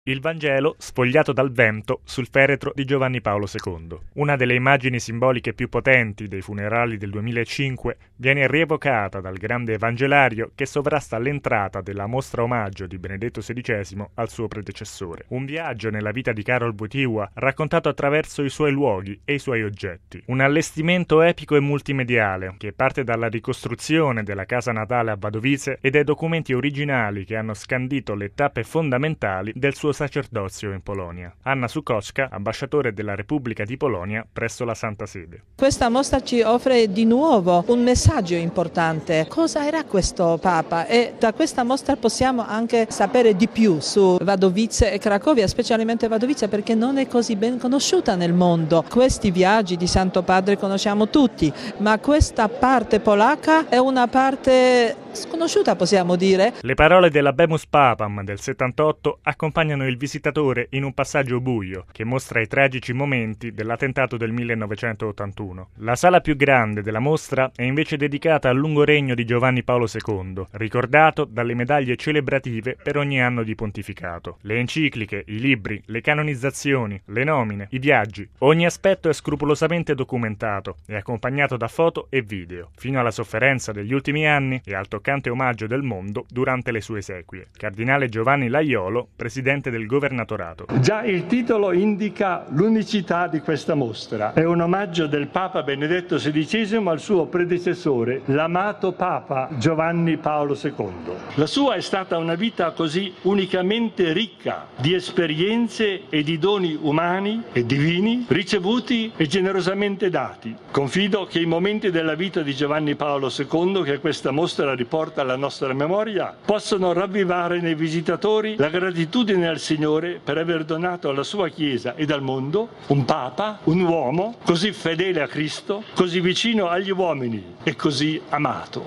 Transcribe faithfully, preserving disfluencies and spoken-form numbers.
Il Vangelo sfogliato dal vento sul feretro di Giovanni Paolo secondo. Una delle immagini simboliche più potenti dei funerali del duemilacinque viene rievocata dal grande evangelario che sovrasta l'entrata della mostra omaggio di Benedetto sedicesimo al suo predecessore. Un viaggio nella vita di Karol Wojtyła raccontato attraverso i suoi luoghi e i suoi oggetti. Un allestimento epico e multimediale che parte dalla ricostruzione della casa natale a Wadowice e dai documenti originali che hanno scandito le tappe fondamentali del suo sacerdozio in Polonia. Anna Sukowska, ambasciatore della Repubblica di Polonia presso la Santa Sede. Questa mostra ci offre di nuovo un messaggio importante. Cosa era questo Papa? E da questa mostra possiamo anche sapere di più su Wadowice e Cracovia, specialmente Wadowice perché non è così ben conosciuta nel mondo. Questi viaggi di Santo Padre conosciamo tutti, ma questa parte polacca è una parte sconosciuta, possiamo dire. Le parole dell'Habemus Papam del settantotto accompagnano il visitatore in un passaggio buio che mostra i tragici momenti dell'attentato del millenovecentottantuno. La sala più grande della mostra è invece dedicata al lungo regno di Giovanni Paolo secondo, ricordato dalle medaglie celebrative per ogni anno di pontificato. Le encicliche, i libri, le canonizzazioni, le nomine, i viaggi, ogni aspetto è scrupolosamente documentato e accompagnato da foto e video, fino alla sofferenza degli ultimi anni e al toccante omaggio del mondo durante le sue esequie. Cardinale Giovanni Laiolo, presidente del governatorato. Già il titolo indica l'unicità di questa mostra. È un omaggio del Papa Benedetto sedicesimo al suo predecessore, l'amato Papa Giovanni Paolo secondo. La sua è stata una vita così unicamente ricca di esperienze e di doni umani e divini ricevuti e generosamente dati. Confido che i momenti della vita di Giovanni Paolo secondo, che questa mostra riporta alla nostra memoria, possano ravvivare nei visitatori la gratitudine al Signore per aver donato alla sua Chiesa e al mondo un Papa, un uomo così fedele a Cristo, così vicino agli uomini e così amato.